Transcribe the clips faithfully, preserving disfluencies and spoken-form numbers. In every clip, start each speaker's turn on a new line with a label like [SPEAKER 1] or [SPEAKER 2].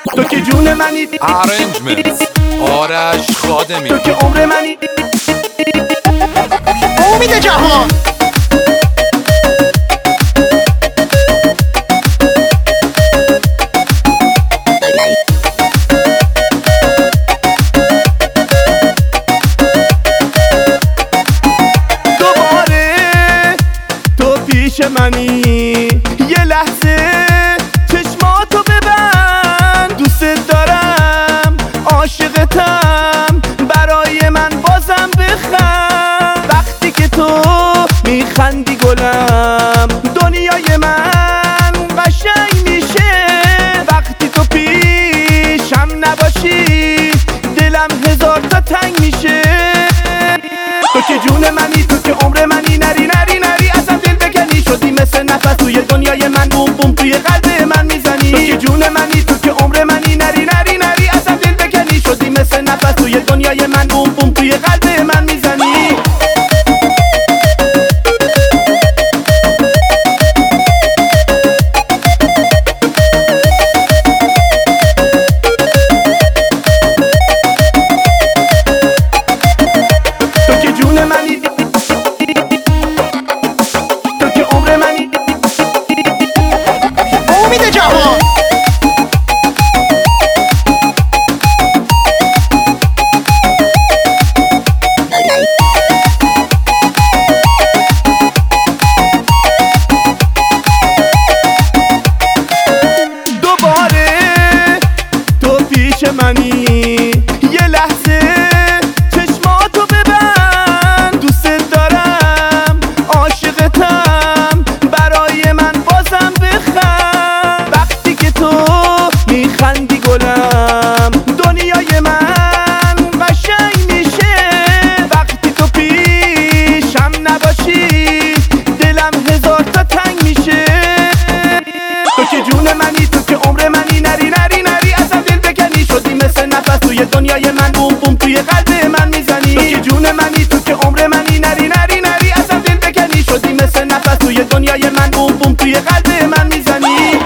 [SPEAKER 1] تو که جون منی،
[SPEAKER 2] ارنجمنت آرش خادمی،
[SPEAKER 1] تو که عمر منی،
[SPEAKER 3] امید جهان.
[SPEAKER 1] دوباره تو پیش منی، یه لحظه چشماتو ببند، دوست دارم عاشقتم، برای من بازم بخند. وقتی که تو میخندی گلم، دنیای من قشنگ میشه. وقتی تو پیشم نباشی، دلم هزار تا تنگ میشه. تو که جون منی، تو که عمر منی، نری نری نری ازم دل بکنی. شدی مثل نفس توی دنیای من، بوم بوم توی قلب من میزنی. تو که جون منی، تو که عمر منی، نری نری نری ازم دل بکنی. شدی مثل نفس توی دنیای من، بوم بوم توی قلب من میزنی. تو که جون منی، تو که عمر منی،
[SPEAKER 3] امید جهان.
[SPEAKER 1] دوباره تو پیش منی، یه لحظه چشماتو ببند، دوست دارم عاشقتم، برای من بازم بخند. وقتی که تو میخندی گلم، دنیای من قشنگ میشه. وقتی تو پیشم نباشی، دلم هزار تا تنگ میشه. تو که جون منی، تو که عمر منی، نری نری نری ازم دل بکنی. شدی مثل نفس توی دنیای من، بوم بوم توی قلب من میزنی. تو که جون منی، تو که عمر منی، نری نری نری ازم دل بکنی. شدی مثل نفس توی دنیای من، بوم بوم توی قلب من میزنی.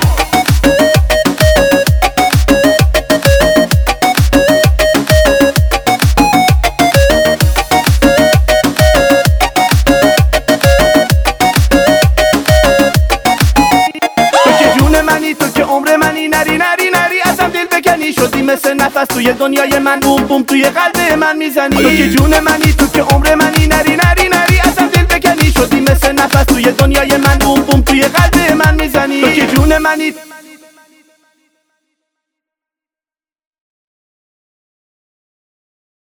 [SPEAKER 1] تو که جون منی، تو که عمر منی، نری نری نری ازم دل بکنی. شدی مثل نفس توی دنیای من، بوم بوم توی قلب من میزنی. تو که جون منی، تو که عمر منی، نری نری نری ازم دل بکنی. شدی مثل نفس توی دنیای من، بوم بوم توی قلب من میزنی. تو که جون منی.